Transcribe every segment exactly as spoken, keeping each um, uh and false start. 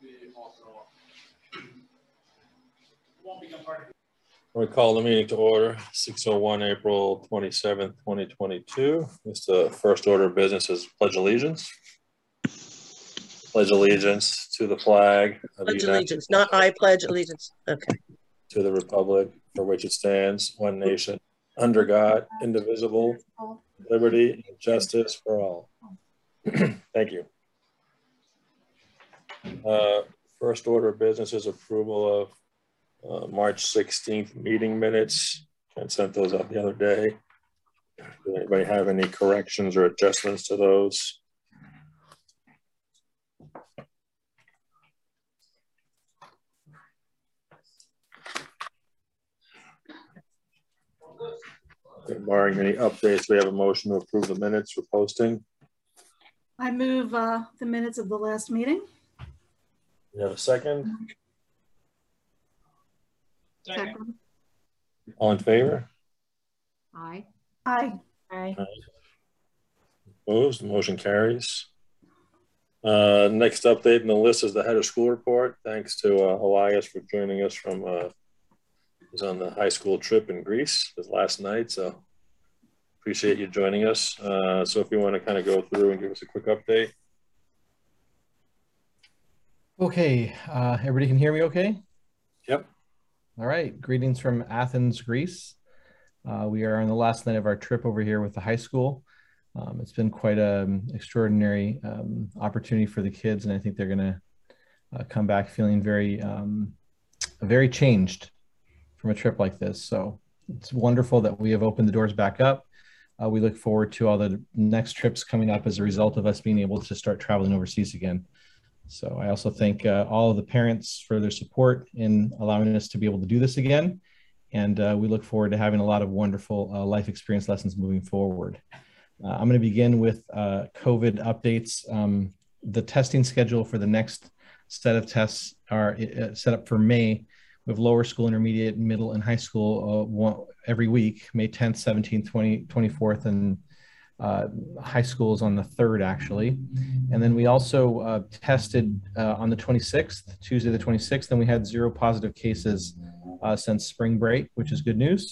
We call the meeting to order, six oh one, April twenty-seventh, twenty twenty-two. It's the first order of business is pledge allegiance. Pledge allegiance to the flag of the Pledge United allegiance, not I pledge allegiance. Okay. to the republic for which it stands, one nation, under God, indivisible, liberty and justice for all. Thank you. Uh, first order of business is approval of uh, March sixteenth meeting minutes. I sent those out the other day. Does anybody have any corrections or adjustments to those? Okay, barring any updates, we have a motion to approve the minutes for posting. I move uh, the minutes of the last meeting. You have a second? Second. All in favor? Aye. Aye. Aye. Opposed? The motion carries. Uh, next update in the list is the head of school report. Thanks to uh, Elias for joining us from, uh, he was on the high school trip in Greece this last night. So appreciate you joining us. Uh, so if you want to kind of go through and give us a quick update. Okay, uh, everybody can hear me okay? Yep. All right, greetings from Athens, Greece. Uh, we are on the last night of our trip over here with the high school. Um, it's been quite an extraordinary um, opportunity for the kids, and I think they're gonna uh, come back feeling very, um, very changed from a trip like this. So it's wonderful that we have opened the doors back up. Uh, we look forward to all the next trips coming up as a result of us being able to start traveling overseas again. So I also thank uh, all of the parents for their support in allowing us to be able to do this again. And uh, we look forward to having a lot of wonderful uh, life experience lessons moving forward. Uh, I'm going to begin with uh, COVID updates. Um, the testing schedule for the next set of tests are uh, set up for May. We have lower school, intermediate, middle, and high school uh, one, every week, May tenth, seventeenth, twentieth, twenty-fourth, and Uh, high school is on the third, actually. And then we also uh, tested uh, on the twenty-sixth, Tuesday the twenty-sixth, and we had zero positive cases uh, since spring break, which is good news.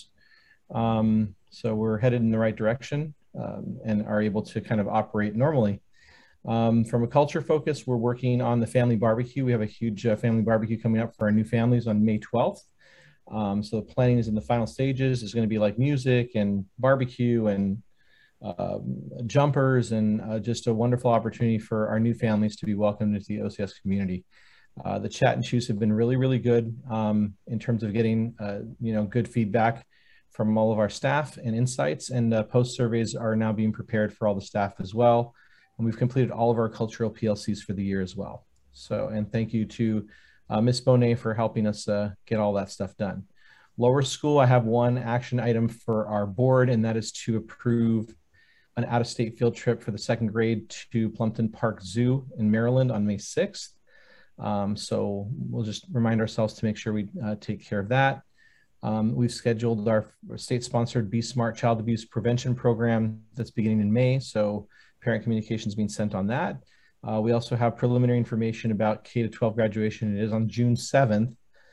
Um, so we're headed in the right direction um, and are able to kind of operate normally. Um, from a culture focus, we're working on the family barbecue. We have a huge uh, family barbecue coming up for our new families on May twelfth. Um, so the planning is in the final stages. It's going to be like music and barbecue and Uh, jumpers and uh, just a wonderful opportunity for our new families to be welcomed into the O C S community. Uh, the chat and choose have been really, really good um, in terms of getting, uh, you know, good feedback from all of our staff and insights, and uh, post surveys are now being prepared for all the staff as well. And we've completed all of our cultural P L Cs for the year as well. So, and thank you to uh, Miz Bonet for helping us uh, get all that stuff done. Lower school, I have one action item for our board, and that is to approve an out-of-state field trip for the second grade to Plumpton Park Zoo in Maryland on May sixth. Um, so we'll just remind ourselves to make sure we uh, take care of that. Um, we've scheduled our state-sponsored Be Smart Child Abuse Prevention Program that's beginning in May. So parent communication is being sent on that. Uh, we also have preliminary information about K to twelve graduation. It is on June seventh.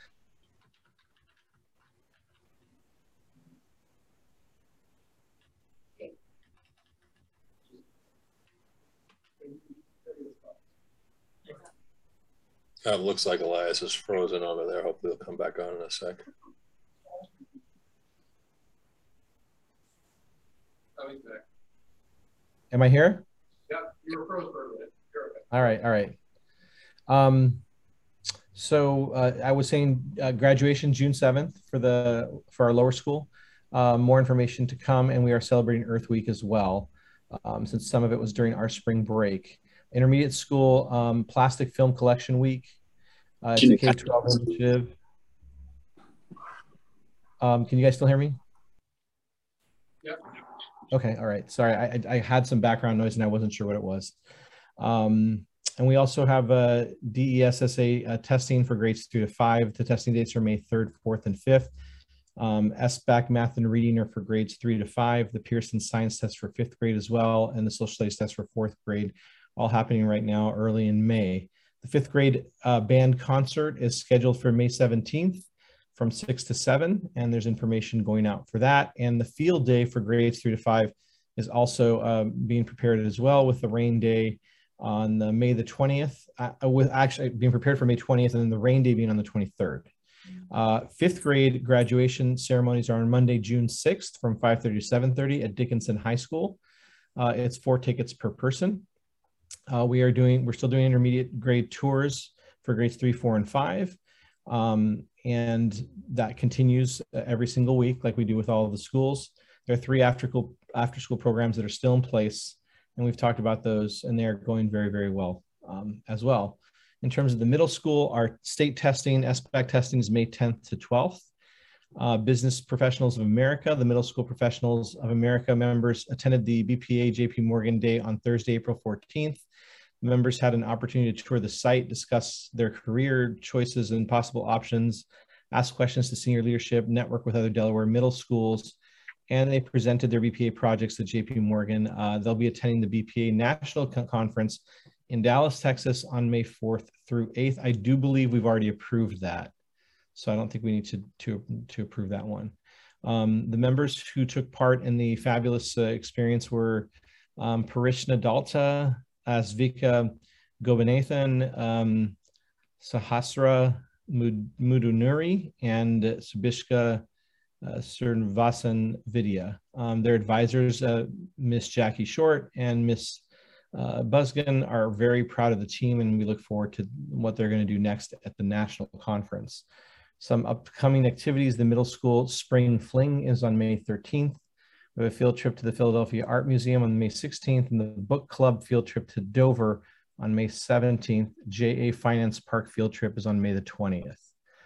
It looks like Elias is frozen over there. Hopefully he'll come back on in a sec. Am I here? Yeah, you were frozen for a minute. You're okay. All right, all right. Um, so uh, I was saying uh, graduation June seventh for the for our lower school. Uh, more information to come, and we are celebrating Earth Week as well, um, since some of it was during our spring break. Intermediate school um, plastic film collection week. Uh, it's a K twelve initiative. Um, can you guys still hear me? Yep. Okay, all right. Sorry, I, I had some background noise and I wasn't sure what it was. Um, and we also have uh, D E S S A uh, testing for grades three to five. The testing dates are May third, fourth, and fifth. Um, S B A C math and reading are for grades three to five. The Pearson science test for fifth grade as well, and the social studies test for fourth grade, all happening right now early in May. the fifth grade uh, band concert is scheduled for May seventeenth from six to seven, and there's information going out for that. And the field day for grades three to five is also uh, being prepared as well, with the rain day on the May the twentieth, uh, with actually being prepared for May twentieth, and then the rain day being on the twenty-third. Uh, fifth grade graduation ceremonies are on Monday, June sixth from five thirty to seven thirty at Dickinson High School. Uh, it's four tickets per person. Uh, we are doing, we're still doing intermediate grade tours for grades three, four, and five. Um, and that continues every single week like we do with all of the schools. There are three after school, after school programs that are still in place, and we've talked about those, and they're going very, very well um, as well. In terms of the middle school, our state testing, S B A C testing is May tenth to twelfth. Uh, Business Professionals of America, the Middle School Professionals of America members attended the B P A J P Morgan Day on Thursday, April fourteenth. Members had an opportunity to tour the site, discuss their career choices and possible options, ask questions to senior leadership, network with other Delaware middle schools, and they presented their B P A projects at J P Morgan. Uh, they'll be attending the B P A National Con Conference in Dallas, Texas on May fourth through eighth. I do believe we've already approved that, so I don't think we need to, to, to approve that one. Um, the members who took part in the fabulous uh, experience were um, Parishna Dalta, Asvika Gobinathan, um, Sahasra Mudunuri, and Subishka uh, Srinivasan Vidya. Um, their advisors, uh, Miss Jackie Short and Miss uh, Busgan, are very proud of the team, and we look forward to what they're going to do next at the national conference. Some upcoming activities: the middle school spring fling is on May thirteenth. We have a field trip to the Philadelphia Art Museum on May sixteenth, and the book club field trip to Dover on May seventeenth. J A Finance Park field trip is on May the twentieth.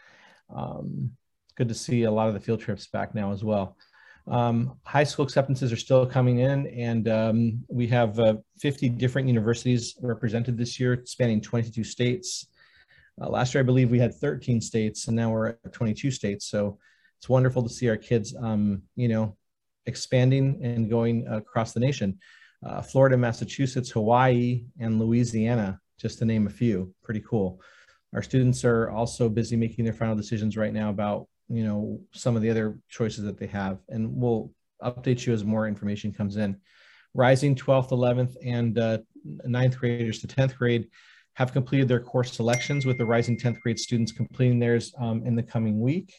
Um, good to see a lot of the field trips back now as well. Um, high school acceptances are still coming in, and um, we have uh, fifty different universities represented this year, spanning twenty-two states. Uh, last year, I believe we had thirteen states, and now we're at twenty-two states. So it's wonderful to see our kids, um, you know, expanding and going across the nation. Uh, Florida, Massachusetts, Hawaii, and Louisiana, just to name a few. Pretty cool. Our students are also busy making their final decisions right now about, you know, some of the other choices that they have, and we'll update you as more information comes in. Rising twelfth, eleventh, and uh, ninth graders to tenth grade have completed their course selections, with the Rising tenth grade students completing theirs um, in the coming week.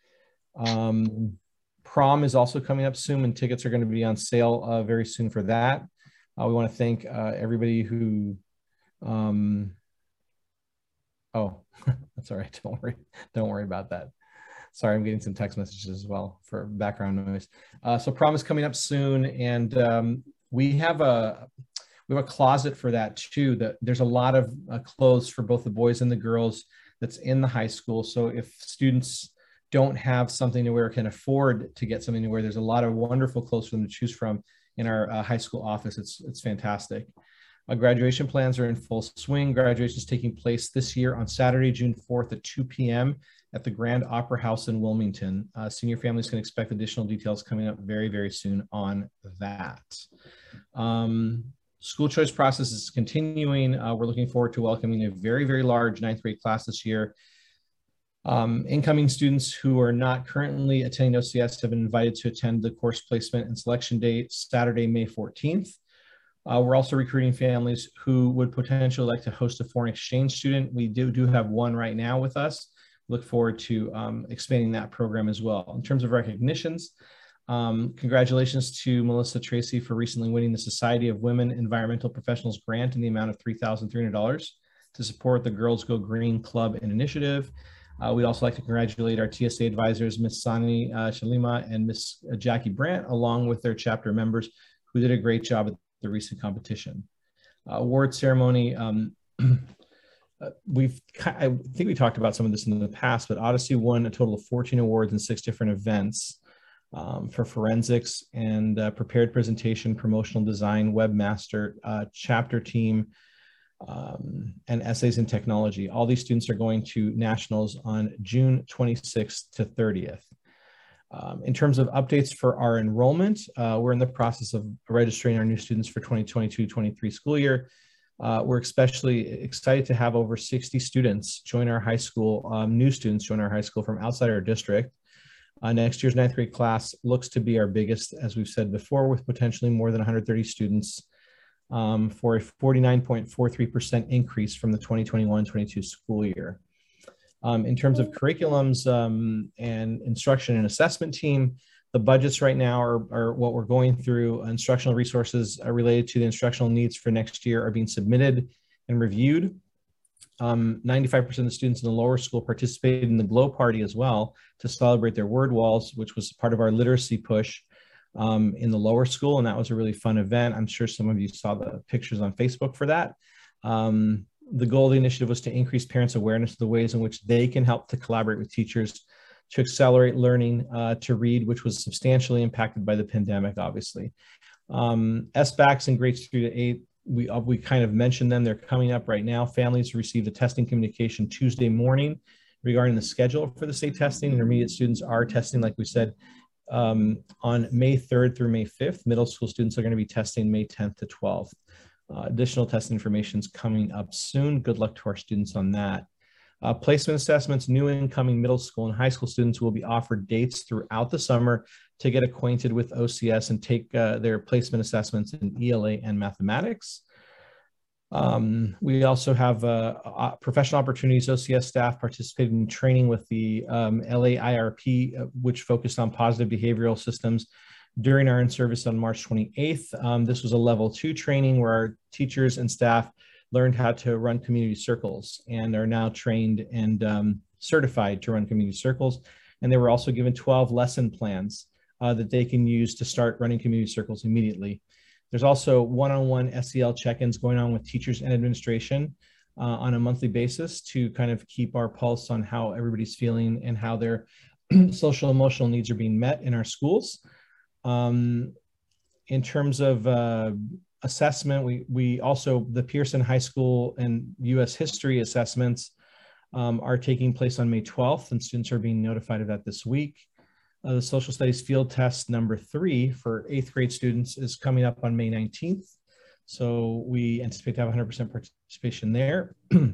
Um, Prom is also coming up soon, and tickets are going to be on sale uh, very soon for that. Uh, we want to thank uh, everybody who, um, oh, that's all right. Don't worry. Don't worry about that. Sorry, I'm getting some text messages as well for background noise. Uh, so prom is coming up soon, and um, we have a we have a closet for that too. That there's a lot of uh, clothes for both the boys and the girls that's in the high school. So if students don't have something to wear, or can afford to get something to wear, there's a lot of wonderful clothes for them to choose from in our uh, high school office. It's it's fantastic. Uh, graduation plans are in full swing. Graduation is taking place this year on Saturday, June fourth at two P M at the Grand Opera House in Wilmington. Uh, senior families can expect additional details coming up very, very soon on that. Um, school choice process is continuing. Uh, we're looking forward to welcoming a very, very large ninth grade class this year. Um, incoming students who are not currently attending O C S have been invited to attend the course placement and selection date Saturday, May fourteenth. Uh, we're also recruiting families who would potentially like to host a foreign exchange student. We do, do have one right now with us. Look forward to um, expanding that program as well. In terms of recognitions, um, congratulations to Melissa Tracy for recently winning the Society of Women Environmental Professionals grant in the amount of three thousand three hundred dollars to support the Girls Go Green Club and initiative. Uh, we'd also like to congratulate our T S A advisors, Miz Sani uh, Shalima and Miz Jackie Brandt, along with their chapter members who did a great job at the recent competition. Uh, award ceremony, um, uh, we've, I think we talked about some of this in the past, but Odyssey won a total of fourteen awards in six different events um, for forensics and uh, prepared presentation, promotional design, webmaster, uh, chapter team, Um, and essays in technology. All these students are going to nationals on June twenty-sixth to thirtieth. Um, in terms of updates for our enrollment, uh, we're in the process of registering our new students for twenty twenty-two twenty-three school year. Uh, we're especially excited to have over sixty students join our high school, um, new students join our high school from outside our district. Uh, next year's ninth grade class looks to be our biggest, as we've said before, with potentially more than one hundred thirty students, um, for a forty-nine point four three percent increase from the twenty twenty-one twenty-two school year. Um, in terms of curriculums um, and instruction and assessment team, the budgets right now are, are what we're going through. Instructional resources related to the instructional needs for next year are being submitted and reviewed. Um, ninety-five percent of the students in the lower school participated in the Glow Party as well to celebrate their word walls, which was part of our literacy push um, in the lower school. And that was a really fun event. I'm sure some of you saw the pictures on Facebook for that. Um, the goal of the initiative was to increase parents' awareness of the ways in which they can help to collaborate with teachers to accelerate learning uh, to read, which was substantially impacted by the pandemic, obviously. Um, S BACs in grades three to eight, we, uh, we kind of mentioned them. They're coming up right now. Families received a testing communication Tuesday morning regarding the schedule for the state testing. Intermediate students are testing, like we said, um, on May third through May fifth. Middle school students are going to be testing May tenth to twelfth. Uh, additional testing information is coming up soon. Good luck to our students on that. Uh, placement assessments, new incoming middle school and high school students will be offered dates throughout the summer to get acquainted with O C S and take uh, their placement assessments in E L A and mathematics. Um, we also have uh, uh, professional opportunities. O C S staff participated in training with the um, L A I R P, uh, which focused on positive behavioral systems during our in-service on March twenty-eighth. Um, this was a level two training where our teachers and staff learned how to run community circles and are now trained and um, certified to run community circles. And they were also given twelve lesson plans uh, that they can use to start running community circles immediately. There's also one-on-one S E L check-ins going on with teachers and administration uh, on a monthly basis to kind of keep our pulse on how everybody's feeling and how their social emotional needs are being met in our schools. Um, in terms of uh, assessment, we, we also, the Pearson High School and U S History assessments um, are taking place on May twelfth, and students are being notified of that this week. Uh, the Social Studies field test number three for eighth grade students is coming up on May nineteenth. So we anticipate to have one hundred percent participation there.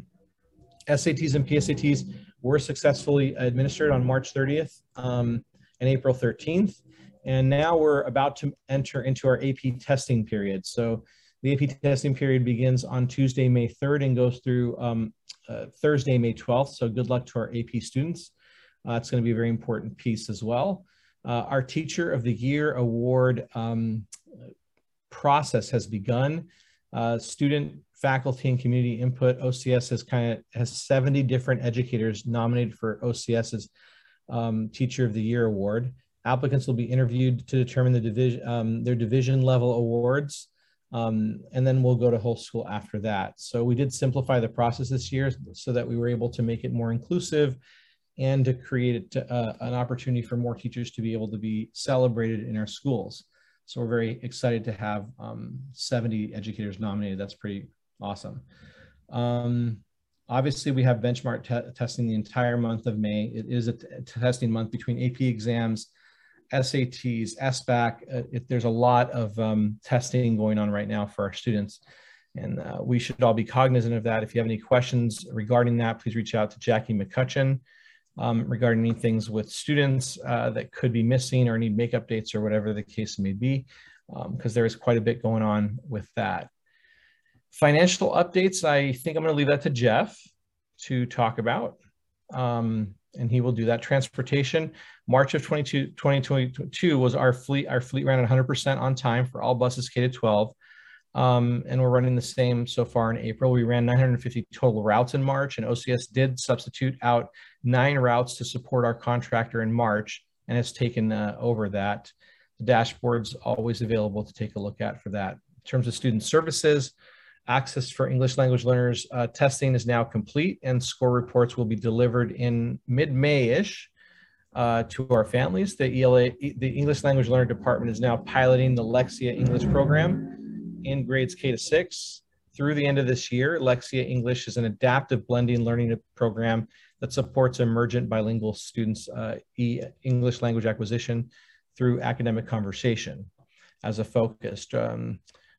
S A Ts and P S A Ts were successfully administered on March thirtieth um, and April thirteenth. And now we're about to enter into our A P testing period. So the A P testing period begins on Tuesday, May third and goes through um, uh, Thursday, May twelfth. So good luck to our A P students. Uh, it's going to be a very important piece as well. Uh, our Teacher of the Year award um, process has begun. Uh, student, faculty, and community input. O C S has kind of has seventy different educators nominated for OCS's um, Teacher of the Year award. Applicants will be interviewed to determine the division, um, their division level awards, um, and then we'll go to whole school after that. So we did simplify the process this year so that we were able to make it more inclusive and to create uh, an opportunity for more teachers to be able to be celebrated in our schools. So we're very excited to have um, seventy educators nominated. That's pretty awesome. Um, obviously, we have benchmark te testing the entire month of May. It is a testing month between A P exams, S A Ts, S BAC. Uh, it, there's a lot of um, testing going on right now for our students. And uh, we should all be cognizant of that. If you have any questions regarding that, please reach out to Jackie McCutcheon um, regarding any things with students uh, that could be missing or need make updates or whatever the case may be, because um, there is quite a bit going on with that. Financial updates, I think I'm going to leave that to Jeff to talk about. Um, and he will do that. Transportation, March of twenty twenty-two was our fleet. Our fleet ran at one hundred percent on time for all buses K to twelve. Um, and we're running the same so far in April. We ran nine hundred fifty total routes in March, and O C S did substitute out nine routes to support our contractor in March, and has taken uh, over that. The dashboard's always available to take a look at for that. In terms of student services, access for English language learners uh, testing is now complete, and score reports will be delivered in mid-May-ish uh, to our families. The E L A, the English language learner department is now piloting the Lexia English program in grades K to six. Through the end of this year, Lexia English is an adaptive blending learning program that supports emergent bilingual students' uh, e English language acquisition through academic conversation as a focus. Um,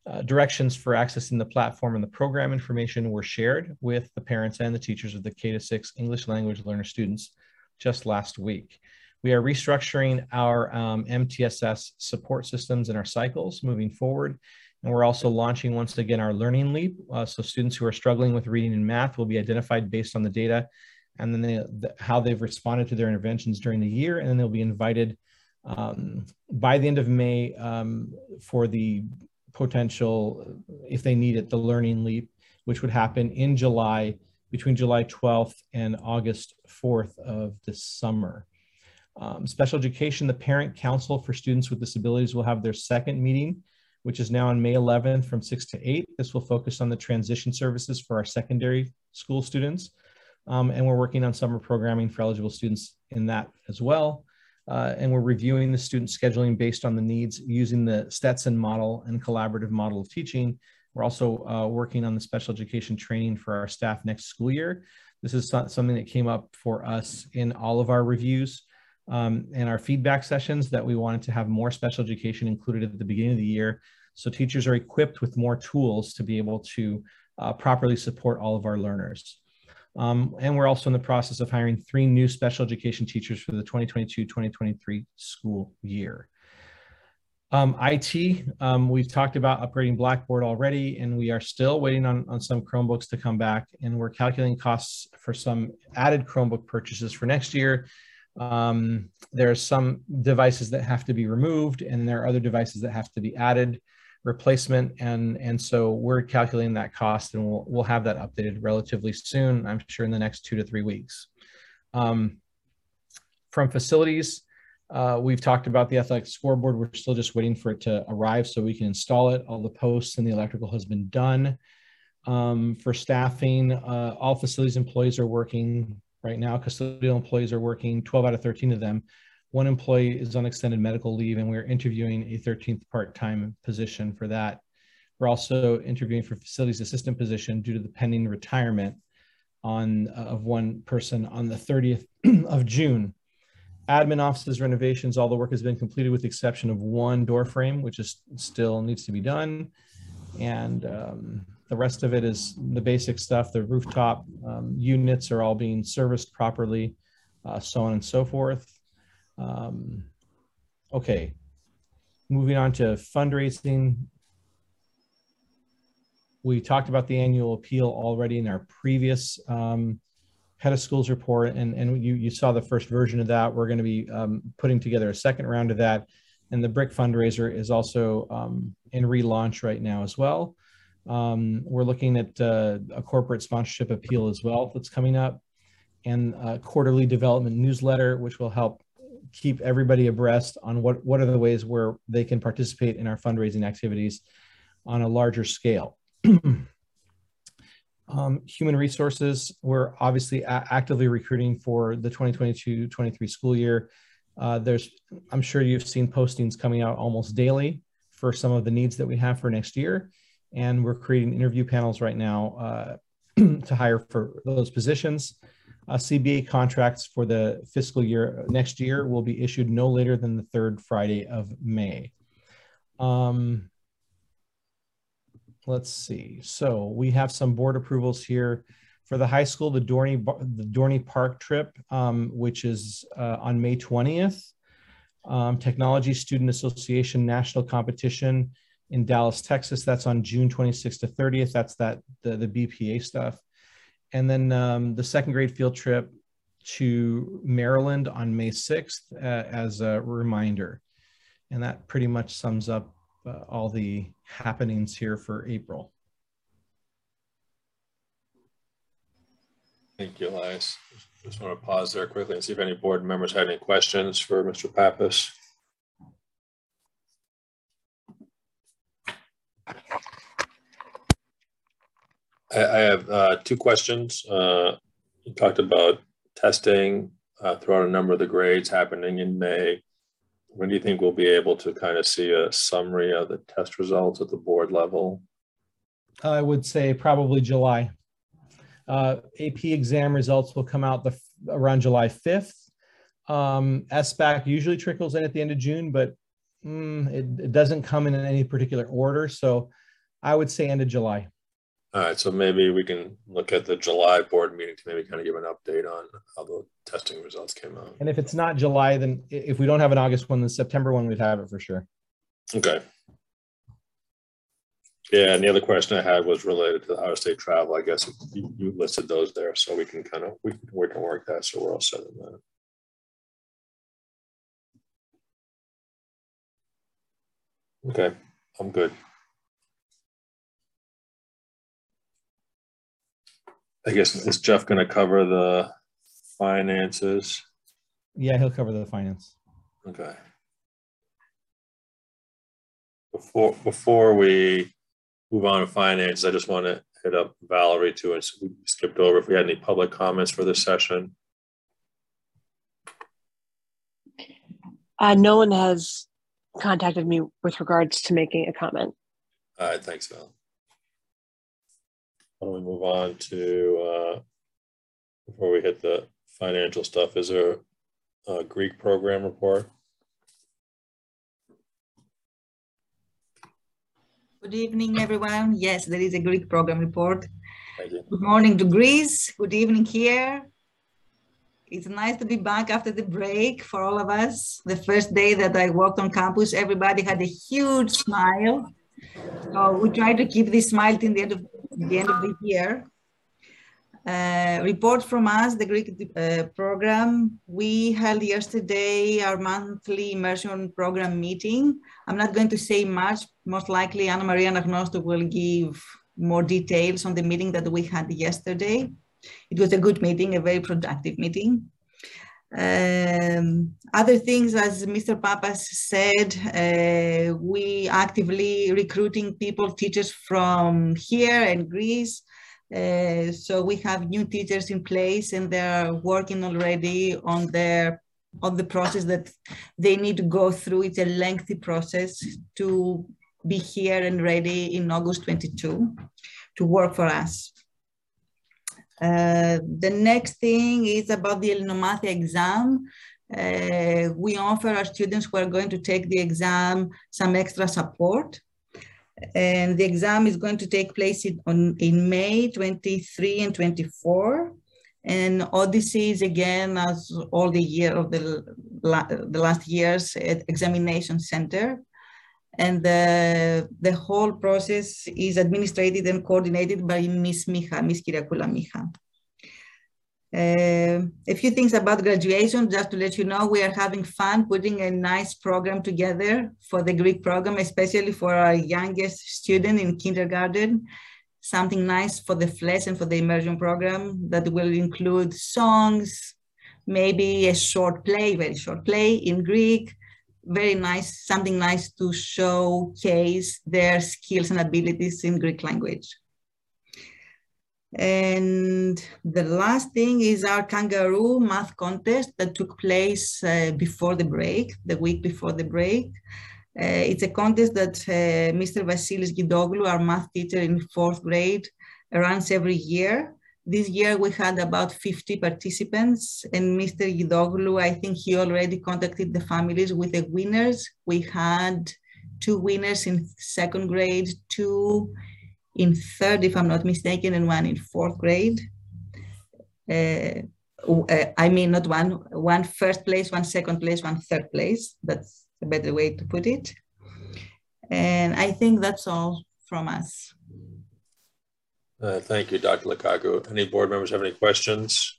uh, directions for accessing the platform and the program information were shared with the parents and the teachers of the K to six English language learner students just last week. We are restructuring our um, M T S S support systems and our cycles moving forward. And we're also launching once again our Learning Leap. Uh, so students who are struggling with reading and math will be identified based on the data and then they, the, how they've responded to their interventions during the year. And then they'll be invited um, by the end of May um, for the potential, if they need it, the Learning Leap, which would happen in July, between July twelfth and August fourth of this summer. Um, special education, the Parent Council for Students with Disabilities will have their second meeting, which is now on May eleventh from six to eight. This will focus on the transition services for our secondary school students. Um, and we're working on summer programming for eligible students in that as well. Uh, and we're reviewing the student scheduling based on the needs using the Stetson model and collaborative model of teaching. We're also uh, working on the special education training for our staff next school year. This is something that came up for us in all of our reviews um, and our feedback sessions, that we wanted to have more special education included at the beginning of the year, so teachers are equipped with more tools to be able to uh, properly support all of our learners. Um, and we're also in the process of hiring three new special education teachers for the twenty twenty-two twenty twenty-three school year. Um, I T, um, we've talked about upgrading Blackboard already, and we are still waiting on, on some Chromebooks to come back, and we're calculating costs for some added Chromebook purchases for next year. Um, there are some devices that have to be removed, and there are other devices that have to be added, replacement, and and so we're calculating that cost, and we'll we'll have that updated relatively soon, I'm sure in the next two to three weeks. Um, from facilities, uh, we've talked about the athletic scoreboard. We're still just waiting for it to arrive so we can install it. All the posts and the electrical has been done. Um, for staffing, uh, all facilities employees are working right now. Custodial employees are working, twelve out of thirteen of them. One employee is on extended medical leave, and we're interviewing a thirteenth part-time position for that. We're also interviewing for facilities assistant position due to the pending retirement on uh, of one person on the thirtieth of June. Admin offices renovations, all the work has been completed with the exception of one door frame, which is still needs to be done. And um, the rest of it is the basic stuff. The rooftop um, units are all being serviced properly, uh, so on and so forth. Um, okay, moving on to fundraising. We talked about the annual appeal already in our previous um, head of schools report, and, and you, you saw the first version of that. We're going to be um, putting together a second round of that, and the BRIC fundraiser is also um, in relaunch right now as well. Um, we're looking at uh, a corporate sponsorship appeal as well that's coming up, and a quarterly development newsletter, which will help keep everybody abreast on what, what are the ways where they can participate in our fundraising activities on a larger scale. um, human resources, we're obviously actively recruiting for the twenty twenty-two twenty-three school year. Uh, there's, I'm sure you've seen postings coming out almost daily for some of the needs that we have for next year. And we're creating interview panels right now uh, to hire for those positions. Uh, C B A contracts for the fiscal year next year will be issued no later than the third Friday of May. Um, let's see. So we have some board approvals here for the high school, the Dorney, the Dorney Park trip, um, which is uh, on May twentieth. Um, Technology Student Association National Competition in Dallas, Texas. That's on June twenty-sixth to thirtieth. That's that the, the B P A stuff. And then um, the second grade field trip to Maryland on May sixth uh, as a reminder. And that pretty much sums up uh, all the happenings here for April. Thank you, Elias. Just want to pause there quickly and see if any board members had any questions for Mister Pappas. I have uh, two questions. Uh, you talked about testing uh, throughout a number of the grades happening in May. When do you think we'll be able to kind of see a summary of the test results at the board level? I would say probably July. Uh, A P exam results will come out the, around July fifth. Um, S BAC usually trickles in at the end of June, but mm, it, it doesn't come in any particular order. So I would say end of July. All right, so maybe we can look at the July board meeting to maybe kind of give an update on how the testing results came out. And if it's not July, then i- if we don't have an August one, the September one, we'd have it for sure. Okay. Yeah, and the other question I had was related to the out-of-state travel. I guess you, you listed those there, so we can kind of we can we can work that, so we're all set on that. Okay, I'm good. I guess, is Jeff going to cover the finances? Yeah, he'll cover the finance. Okay. Before before we move on to finance, I just want to hit up Valerie too, and so we skipped over if we had any public comments for this session. Uh, no one has contacted me with regards to making a comment. All right, thanks, Val. Why don't we move on to, uh, before we hit the financial stuff, is there a Greek program report? Good evening, everyone. Yes, there is a Greek program report. Thank you. Good morning to Greece. Good evening here. It's nice to be back after the break for all of us. The first day that I walked on campus, everybody had a huge smile. So we try to keep this smile till the end of the end of the year. Uh, report from us, the Greek uh, program. We held yesterday our monthly immersion program meeting. I'm not going to say much. Most likely Anna Maria Anagnostou will give more details on the meeting that we had yesterday. It was a good meeting, a very productive meeting. Um, other things, as Mister Papas said, uh, we actively recruiting people, teachers from here and Greece. Uh, so we have new teachers in place and they're working already on their on the process that they need to go through. It's a lengthy process to be here and ready in August twenty-two to work for us. Uh, the next thing is about the Elinomathia exam. Uh, we offer our students who are going to take the exam some extra support. And the exam is going to take place in, on, in May twenty-three and twenty-four. And Odyssey is again, as all the year of the, the last years, at Examination Center. And the, the whole process is administrated and coordinated by Miss Micha, Miss Kyriakoula Micha. Uh, a few things about graduation, just to let you know, we are having fun putting a nice program together for the Greek program, especially for our youngest student in kindergarten. Something nice for the flesh and for the immersion program that will include songs, maybe a short play, very short play in Greek, very nice, something nice to showcase their skills and abilities in Greek language. And the last thing is our kangaroo math contest that took place uh, before the break, the week before the break. Uh, it's a contest that uh, Mister Vasilis Gidoglou, our math teacher in fourth grade, runs every year. This year we had about fifty participants, and Mister Gidoglou, I think he already contacted the families with the winners. We had two winners in second grade, two in third, if I'm not mistaken, and one in fourth grade. Uh, uh, I mean, not one, one first place, one second place, one third place. That's a better way to put it. And I think that's all from us. Uh, thank you, Doctor Lukaku. Any board members have any questions?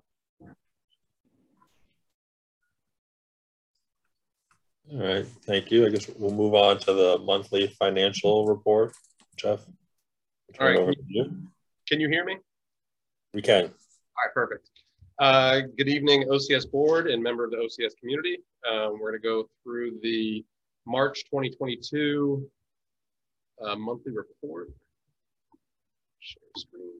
All right, thank you. I guess we'll move on to the monthly financial report. Jeff, All right. over to you. Can you hear me? We can. All right, perfect. Uh, good evening, O C S board and member of the O C S community. Um, we're going to go through the March twenty twenty-two uh, monthly report. Share screen.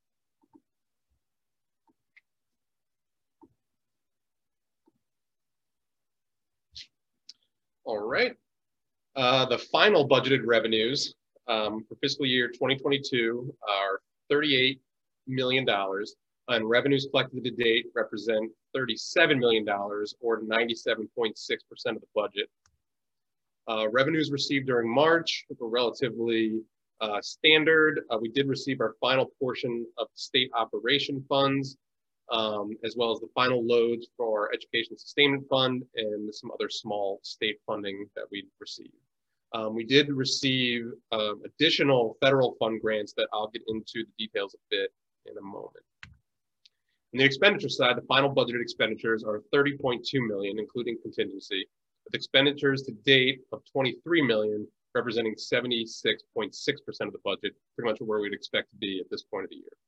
All right. Uh, the final budgeted revenues um, for fiscal year twenty twenty-two are thirty-eight million dollars, and revenues collected to date represent thirty-seven million dollars, or ninety-seven point six percent of the budget. Uh, revenues received during March were relatively uh, standard. Uh, we did receive our final portion of state operation funds, um, as well as the final loads for our Education Sustainment Fund and some other small state funding that we received. Um, we did receive um, additional federal fund grants that I'll get into the details a bit in a moment. On the expenditure side, the final budgeted expenditures are thirty point two million dollars, including contingency, with expenditures to date of twenty-three million dollars, representing seventy-six point six percent of the budget, pretty much where we'd expect to be at this point of the year.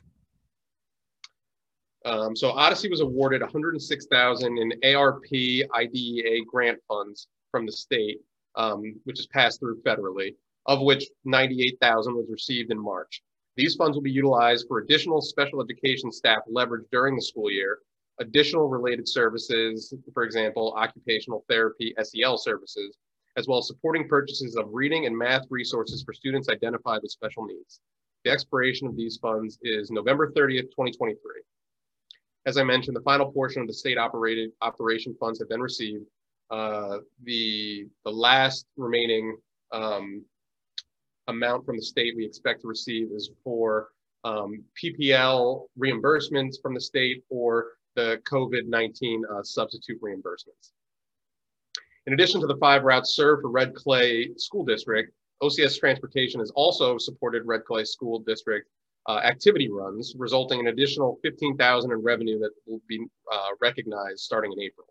Um, so Odyssey was awarded one hundred six thousand dollars in A R P I D E A grant funds from the state, um, which is passed through federally, of which ninety-eight thousand dollars was received in March. These funds will be utilized for additional special education staff leverage during the school year, additional related services, for example, occupational therapy, S E L services, as well as supporting purchases of reading and math resources for students identified with special needs. The expiration of these funds is November thirtieth, twenty twenty-three. As I mentioned, the final portion of the state operated operation funds have been received. Uh, the, the last remaining um, amount from the state we expect to receive is for um, P P L reimbursements from the state or the COVID nineteen uh, substitute reimbursements. In addition to the five routes served for Red Clay School District, O C S Transportation has also supported Red Clay School District uh, activity runs, resulting in additional fifteen thousand dollars in revenue that will be uh, recognized starting in April.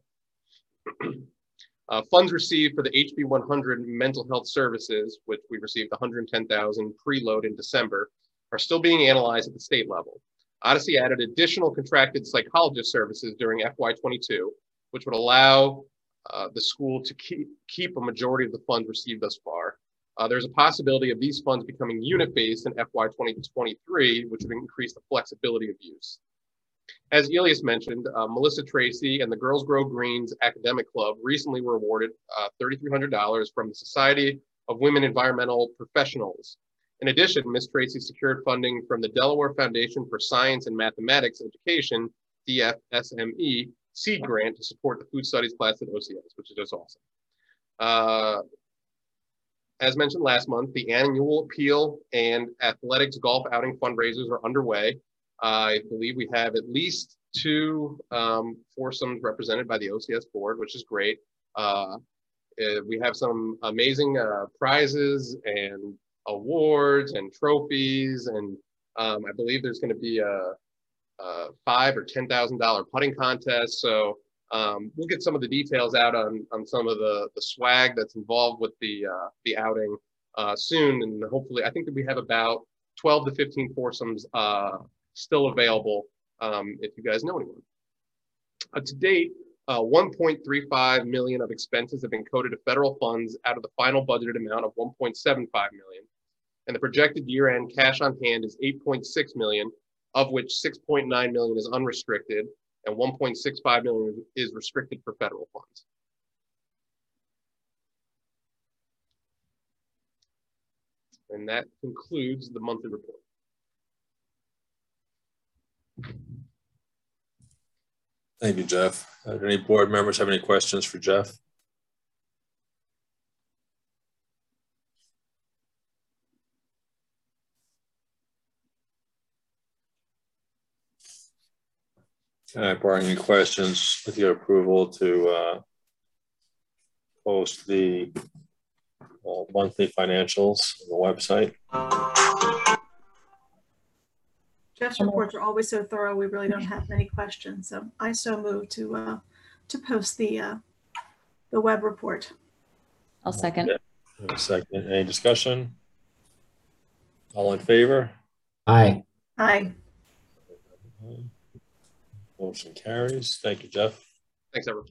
Uh, funds received for the H B one hundred mental health services, which we received one hundred ten thousand dollars preload in December, are still being analyzed at the state level. Odyssey added additional contracted psychologist services during F Y twenty-two, which would allow uh, the school to keep, keep a majority of the funds received thus far. Uh, there's a possibility of these funds becoming unit-based in F Y twenty twenty-three, which would increase the flexibility of use. As Elias mentioned, uh, Melissa Tracy and the Girls Grow Greens Academic Club recently were awarded uh, three thousand three hundred dollars from the Society of Women Environmental Professionals. In addition, Miz Tracy secured funding from the Delaware Foundation for Science and Mathematics Education, D F S M E, seed grant to support the food studies class at O C S, which is just awesome. Uh, as mentioned last month, the annual appeal and athletics golf outing fundraisers are underway. I believe we have at least two um, foursomes represented by the O C S board, which is great. Uh, we have some amazing uh, prizes and awards and trophies, and um, I believe there's going to be a, a five or ten thousand dollar putting contest. So um, we'll get some of the details out on on some of the the swag that's involved with the uh, the outing uh, soon, and hopefully, I think that we have about twelve to fifteen foursomes Uh, still available um, if you guys know anyone. Uh, to date, uh, one point three five million of expenses have been coded to federal funds out of the final budgeted amount of one point seven five million. And the projected year-end cash on hand is eight point six million, of which six point nine million is unrestricted and one point six five million is restricted for federal funds. And that concludes the monthly report. Thank you, Jeff. Uh, do any board members have any questions for Jeff? All right, barring any questions, with your approval to uh, post the uh, monthly financials on the website. Jeff's reports are always so thorough, we really don't have many questions. So I so move to uh, to post the uh, the web report. I'll second. Yeah. Second, any discussion? All in favor? Aye. Aye. Motion carries. Thank you, Jeff. Thanks, everyone.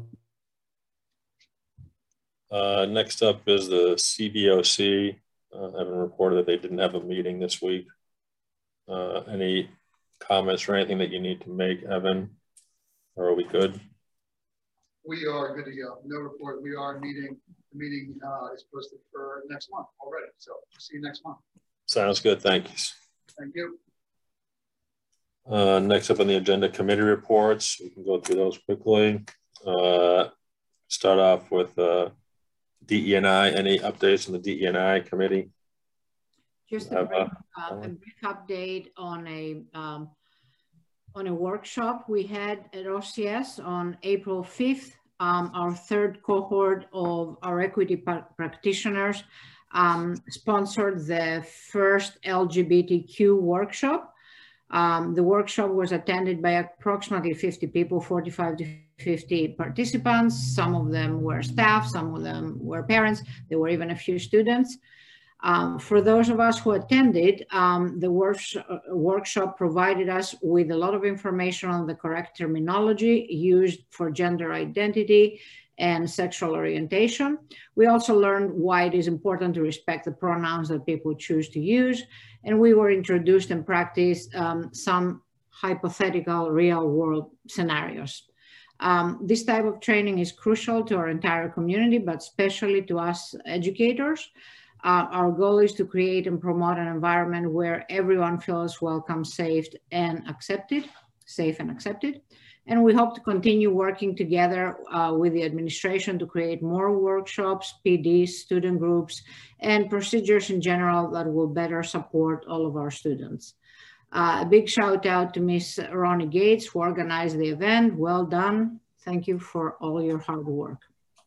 Uh, next up is the C B O C. Uh, Evan reported that they didn't have a meeting this week. Uh, any comments or anything that you need to make, Evan? Or are we good? We are good to go. No report. We are meeting. The meeting uh, is posted for next month already. So see you next month. Sounds good. Thank you. Thank you. Uh, next up on the agenda, committee reports. We can go through those quickly. Uh, start off with uh, D E and I. Any updates on the D E and I committee? Just a Have brief, a- uh, a brief update on a um, on a workshop we had at O C S on April fifth. Um, our third cohort of our equity practitioners um, sponsored the first L G B T Q workshop. Um, the workshop was attended by approximately fifty people, forty-five to fifty participants. Some of them were staff, some of them were parents. There were even a few students. Um, for those of us who attended, um, the work uh, workshop provided us with a lot of information on the correct terminology used for gender identity and sexual orientation. We also learned why it is important to respect the pronouns that people choose to use. And we were introduced and practiced um, some hypothetical real world scenarios. Um, this type of training is crucial to our entire community, but especially to us educators. Uh, our goal is to create and promote an environment where everyone feels welcome, safe, and accepted, safe and accepted. And we hope to continue working together uh, with the administration to create more workshops, P Ds, student groups, and procedures in general that will better support all of our students. Uh, a big shout out to Miz Ronnie Gates, who organized the event. Well done. Thank you for all your hard work.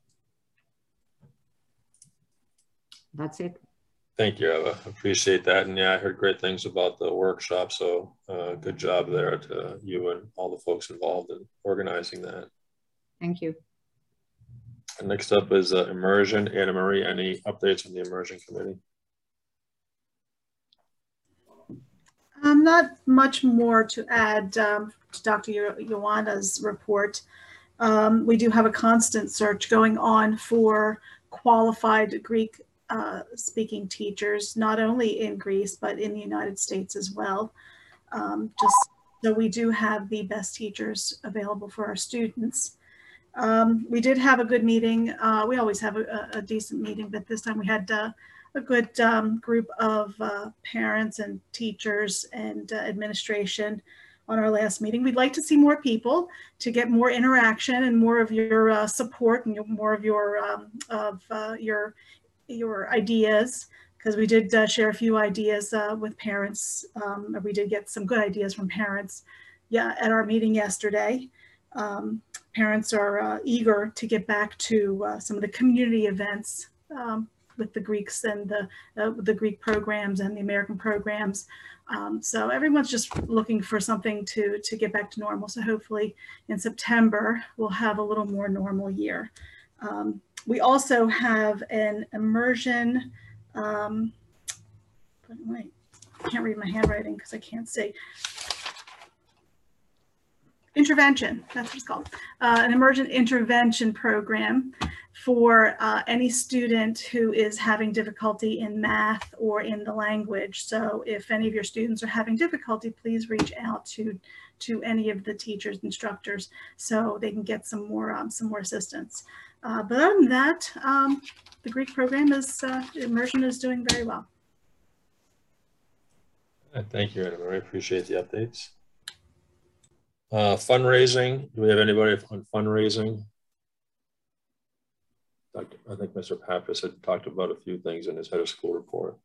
That's it. Thank you, Eva. Appreciate that. And yeah, I heard great things about the workshop. So uh, good job there to you and all the folks involved in organizing that. Thank you. And next up is uh, Immersion. Anna Marie, any updates on the Immersion Committee? Um, not much more to add um, to Doctor Ioanna's report. Um, we do have a constant search going on for qualified Greek uh, speaking teachers, not only in Greece, but in the United States as well. Um, just so we do have the best teachers available for our students. Um, we did have a good meeting. Uh, we always have a, a decent meeting, but this time we had uh, a good um, group of uh, parents and teachers and uh, administration on our last meeting. We'd like to see more people to get more interaction and more of your uh, support and more of your um, of uh, your your ideas, because we did uh, share a few ideas uh, with parents. Um, we did get some good ideas from parents. Yeah, at our meeting yesterday, um, parents are uh, eager to get back to uh, some of the community events um, with the Greeks and the uh, the Greek programs and the American programs. Um, so everyone's just looking for something to to get back to normal. So hopefully in September we'll have a little more normal year. Um, we also have an immersion. Um, wait, I can't read my handwriting because I can't see. Intervention, that's what it's called. Uh, an immersion intervention program for uh, any student who is having difficulty in math or in the language. So if any of your students are having difficulty, please reach out to, to any of the teachers, instructors, so they can get some more, um, some more assistance. Uh, but other than that, um, the Greek program is, uh, immersion is doing very well. Thank you, Anna Marie. Appreciate the updates. Uh, fundraising. Do we have anybody on fundraising? I think Mister Pappas had talked about a few things in his head of school report.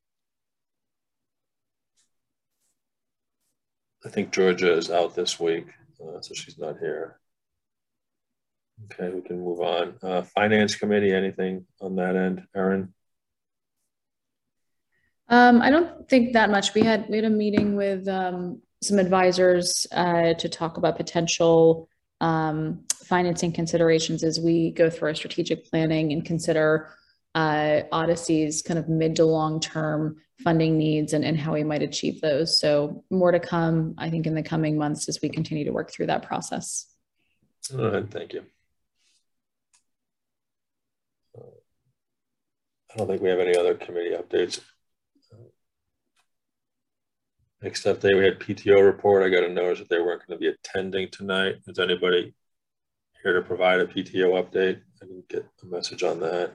I think Georgia is out this week, uh, so she's not here. Okay, we can move on. Uh, Finance Committee, anything on that end, Erin? Um, I don't think that much. We had we had a meeting with um, some advisors uh, to talk about potential um, financing considerations as we go through our strategic planning and consider uh, Odyssey's kind of mid to long term funding needs and, and how we might achieve those. So more to come, I think, in the coming months as we continue to work through that process. All right, thank you. I don't think we have any other committee updates. Next update, we had P T O report. I got a notice that they weren't going to be attending tonight. Is anybody here to provide a P T O update? I didn't get a message on that.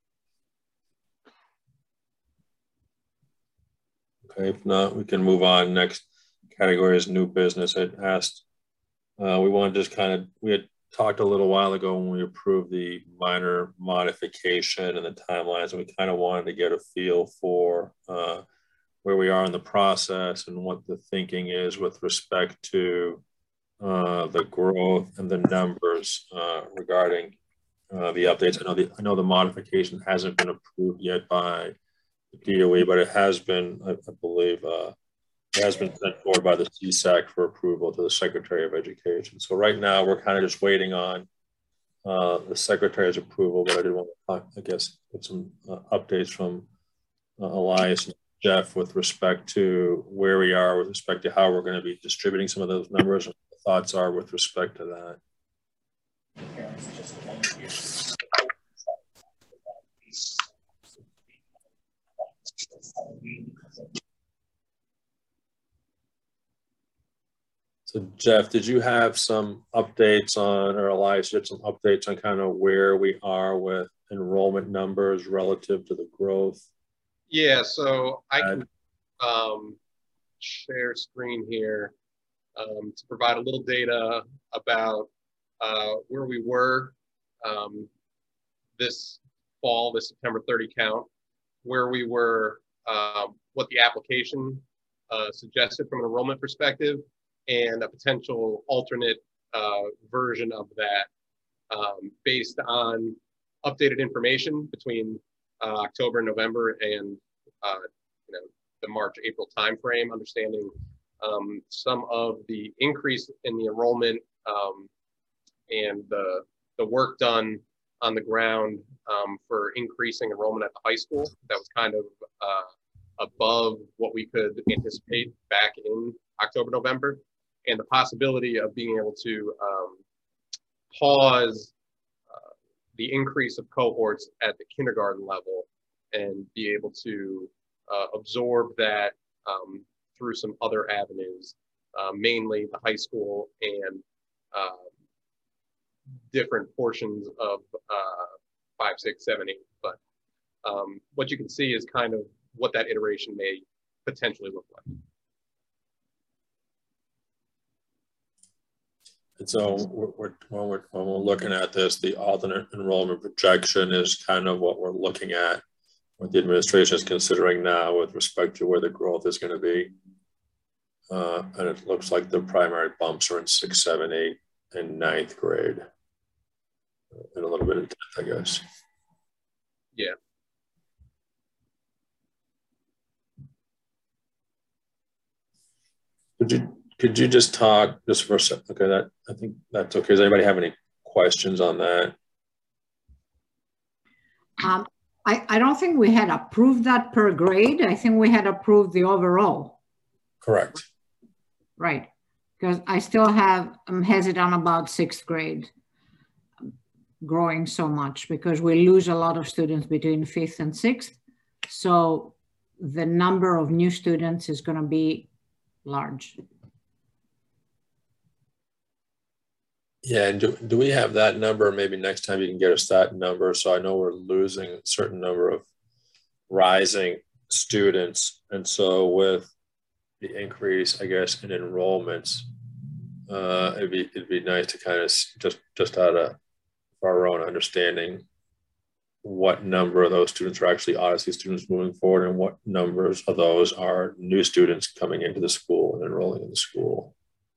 Okay, if not, we can move on. Next category is new business. I asked, uh, we want to just kind of, we had talked a little while ago when we approved the minor modification and the timelines, and we kind of wanted to get a feel for uh, where we are in the process and what the thinking is with respect to uh, the growth and the numbers uh, regarding uh, the updates. I know the I know the modification hasn't been approved yet by the D O E, but it has been, I, I believe, uh, it has been sent forward by the C SAC for approval to the Secretary of Education. So right now we're kind of just waiting on uh, the Secretary's approval, but I did want to, I guess, get some uh, updates from uh, Elias and Jeff with respect to where we are with respect to how we're going to be distributing some of those numbers and what the thoughts are with respect to that. So Jeff, did you have some updates on, or Elias, you had some updates on kind of where we are with enrollment numbers relative to the growth? Yeah, so I can um, share screen here um, to provide a little data about uh, where we were um, this fall, the September thirty count, where we were, uh, what the application uh, suggested from an enrollment perspective, and a potential alternate uh, version of that um, based on updated information between uh, October and November and uh, you know, the March, April timeframe, understanding um, some of the increase in the enrollment um, and the, the work done on the ground um, for increasing enrollment at the high school. That was kind of uh, above what we could anticipate back in October, November. And the possibility of being able to um, pause uh, the increase of cohorts at the kindergarten level and be able to uh, absorb that um, through some other avenues, uh, mainly the high school and uh, different portions of uh, five, six, seven, eight. But um, what you can see is kind of what that iteration may potentially look like. And so we're, we're, when, we're, when we're looking at this, the alternate enrollment projection is kind of what we're looking at, what the administration is considering now with respect to where the growth is going to be. Uh, and it looks like the primary bumps are in six, seven, eight, and ninth grade. And a little bit of tenth, I guess. Yeah. Could you Could you just talk just for a second? Okay, that I think that's okay. Does anybody have any questions on that? Um, I, I don't think we had approved that per grade. I think we had approved the overall. Correct. Right. Because I still have, I'm hesitant about sixth grade growing so much because we lose a lot of students between fifth and sixth. So the number of new students is going to be large. Yeah, and do, do we have that number? Maybe next time you can get us that number. So I know we're losing a certain number of rising students. And so with the increase, I guess, in enrollments, uh, it'd be it'd be nice to kind of just, just out of our own understanding what number of those students are actually Odyssey students moving forward and what numbers of those are new students coming into the school and enrolling in the school.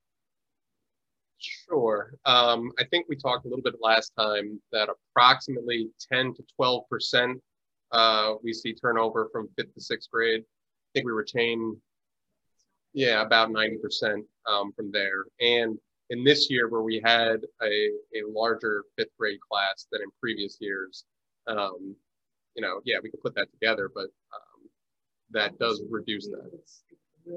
Sure. Um, I think we talked a little bit last time that approximately ten to twelve percent uh, we see turnover from fifth to sixth grade. I think we retain, yeah, about ninety percent um, from there. And in this year where we had a, a larger fifth grade class than in previous years, um, you know, yeah, we could put that together, but um, that does reduce that.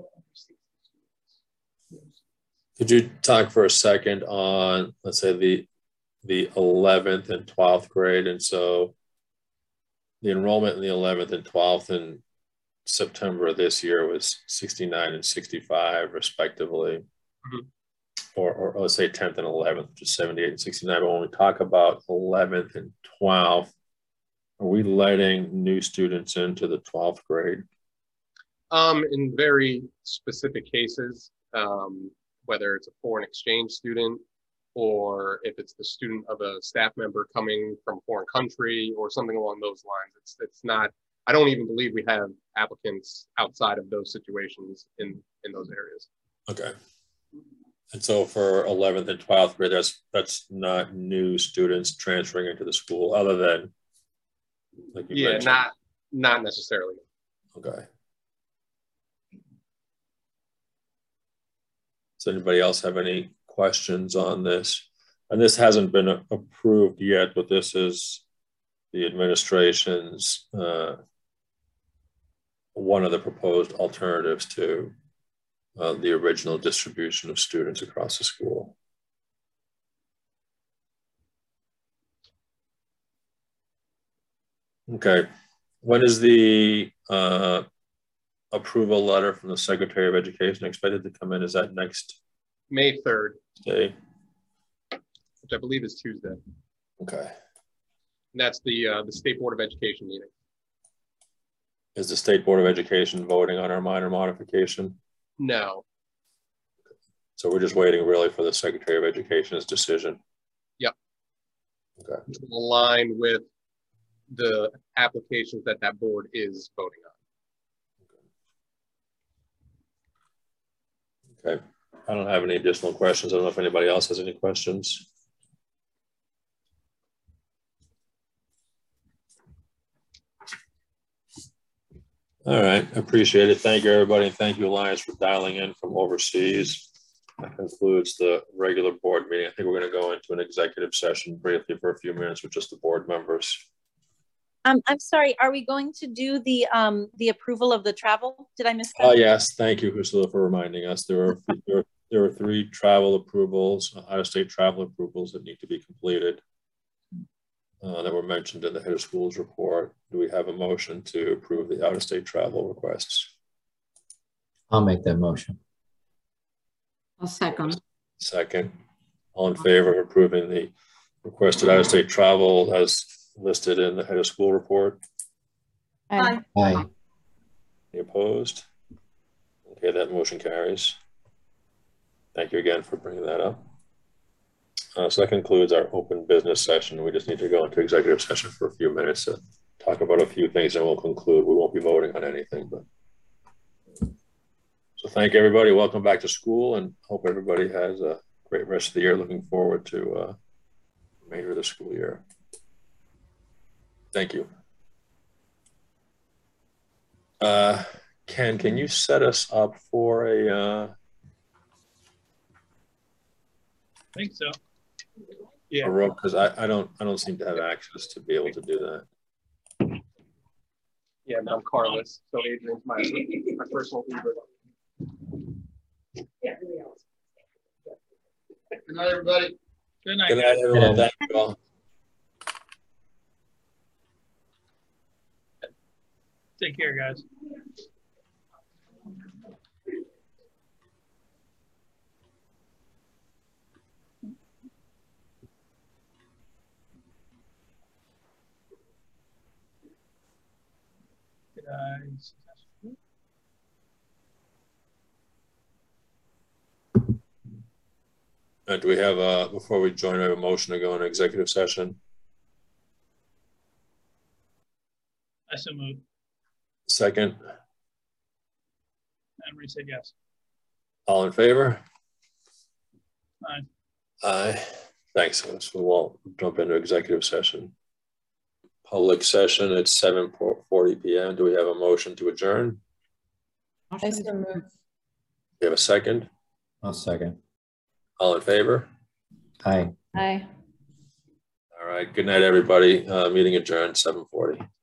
Could you talk for a second on, let's say, the the eleventh and twelfth grade? And so the enrollment in the eleventh and twelfth in September of this year was sixty-nine and sixty-five respectively. Mm-hmm. or, or let's say tenth and eleventh, which is seventy-eight and sixty-nine. But when we talk about eleventh and twelfth, are we letting new students into the twelfth grade? Um, in very specific cases, um, whether it's a foreign exchange student or if it's the student of a staff member coming from a foreign country or something along those lines. It's, it's not I don't even believe we have applicants outside of those situations in, in those areas. Okay. And so for eleventh and twelfth grade, that's, that's not new students transferring into the school other than, like you Yeah, mentioned. not, not necessarily. Okay. Does anybody else have any questions on this? And this hasn't been approved yet, but this is the administration's uh, one of the proposed alternatives to uh, the original distribution of students across the school. Okay, when is the uh, approval letter from the Secretary of Education expected to come in? Is that next May third, day? which I believe is Tuesday. Okay. And that's the uh, the State Board of Education meeting. Is the State Board of Education voting on our minor modification? No. So we're just waiting really for the Secretary of Education's decision. Yep. Okay. Which will align with the applications that that board is voting on. Okay. I don't have any additional questions. I don't know if anybody else has any questions. All right, appreciate it. Thank you, everybody. And thank you, Alliance, for dialing in from overseas. That concludes the regular board meeting. I think we're going to go into an executive session briefly for a few minutes with just the board members. Um, I'm sorry, are we going to do the, um, the approval of the travel? Did I miss that? Oh, yes. Thank you, Ursula, for reminding us. There are, there are, there are three travel approvals, out-of-state travel approvals that need to be completed uh, that were mentioned in the head of schools report. Do we have a motion to approve the out-of-state travel requests? I'll make that motion. I'll second. Second. All in favor of approving the requested out-of-state travel as listed in the head of school report? Aye. Aye. Any opposed? Okay, that motion carries. Thank you again for bringing that up. Uh, so that concludes our open business session. We just need to go into executive session for a few minutes to talk about a few things and we'll conclude. We won't be voting on anything, but. So thank everybody. Welcome back to school and hope everybody has a great rest of the year. Looking forward to uh, the remainder of the school year. Thank you. Uh, Ken, can you set us up for a uh, I think so. Yeah, because I, I don't I don't seem to have access to be able to do that. Yeah, I'm Carlos. So Adrian's my, my personal Uber. Good night, everybody. Good night. Good night, everyone. Thank you all. Take care, guys. Guys. Uh, do we have uh before we join, we have a motion to go into executive session? I so moved. Second. Emery said yes. All in favor? Aye. Aye. Thanks. So we'll jump into executive session. Public session at seven forty p m Do we have a motion to adjourn? I so moved. Do we have a second? I'll second. All in favor? Aye. Aye. All right. Good night, everybody. Uh, meeting adjourned seven forty.